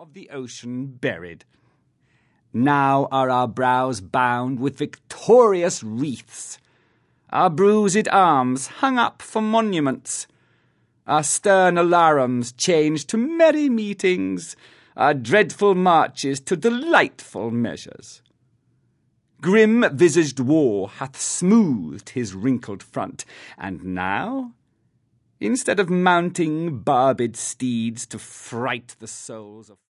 of the ocean buried. Now are our brows bound with victorious wreaths, our bruised arms hung up for monuments, our stern alarums changed to merry meetings, our dreadful marches to delightful measures. Grim-visaged war hath smoothed his wrinkled front, and now, instead of mounting barbed steeds to fright the souls of